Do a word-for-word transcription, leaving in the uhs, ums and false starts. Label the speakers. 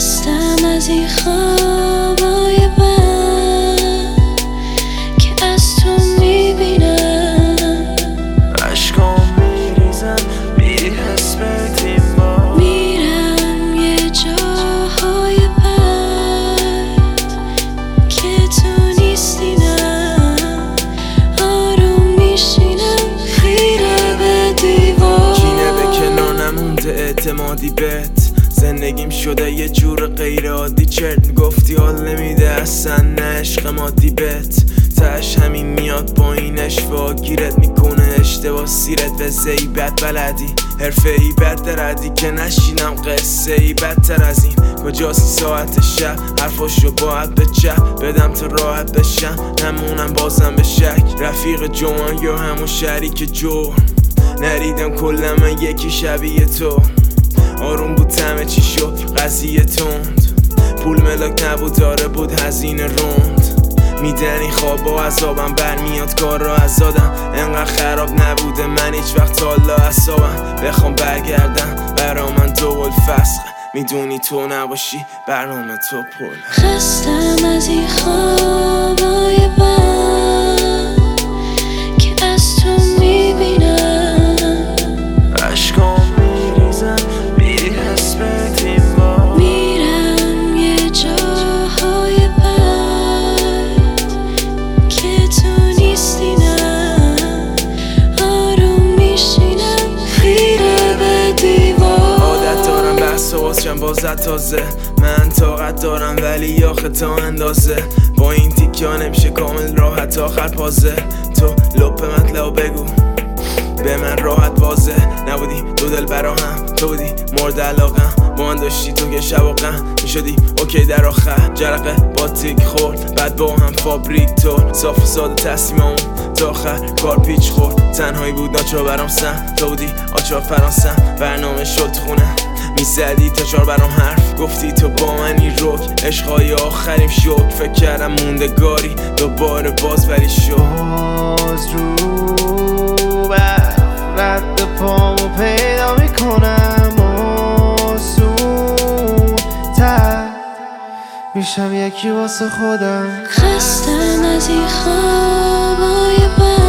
Speaker 1: خستم از این خوابای بد که از تو میبینم
Speaker 2: عشقام میریزن میری حس بدیم با
Speaker 1: میرم یه جاهای بد که تو نیستی نه آروم میشینم خیره به دیوار
Speaker 2: کینه به کنار نمونده اعتمادی بهت زندگیم شده یه جور غیر عادی چرت میگفتی حال نمیده اصلا نه عشق مادی بهت تش همین میاد با این اشوا گیرت میکنه اشتباه سیرت و زیبت بلدی حرفه ای بد دردی که نشینم قصه ای بدتر از این کجاسی ساعت شب حرفاشو باید به چپ بدم تا راحت بشم نمونم بازم به شک رفیق جوان یا همون شریک جو نریدم کلا من یکی شبیه تو آروم بود همه چی شد قضیه تند پول ملاک نبود داره بود هزینه روند میدنی خواب و عذابم برمیاد کار را ازادم انقدر خراب نبوده من هیچ وقت حالا اصابم بخوام برگردم برا من دو فسخ میدونی تو نباشی برنامه تو پل
Speaker 1: خستم از این خوابای بد که از تو میبینم
Speaker 2: عشقام میریزن میری حس بدیم با
Speaker 1: میرم یه جاهای بد که تو نیستی نه آروم میشینم خیره به دیوار
Speaker 2: عادت دارم بحث و بازشم بازت تازه من طاقت دارم ولی آخه تا اندازه با این تیکیا نمیشه کامل راحت آخر پازه تو لپ مطلب بگو به من راحت واضح نبودی دو دل برا هم تو بودی مورد علاقم با من داشتی تو که شب و غم میشدی اوکی در آخر جرقه با تیک خورد بعد با هم فابریک تور صاف و ساده تصمیممون تا آخر کار پیچ خورد تنهایی بود ناچار برام سم تو بودی آچار فرانسم برنامه شد خونه میزدی تا چار برام حرف گفتی تو با منی روک عشقای آخریم شوک فکر کردم موندگاری دوباره باز ولی شد
Speaker 3: باز رو بر رد پامو پیدا میکنم آسون تر میشم یکی واسه خودم
Speaker 1: خستم از این خوابای بد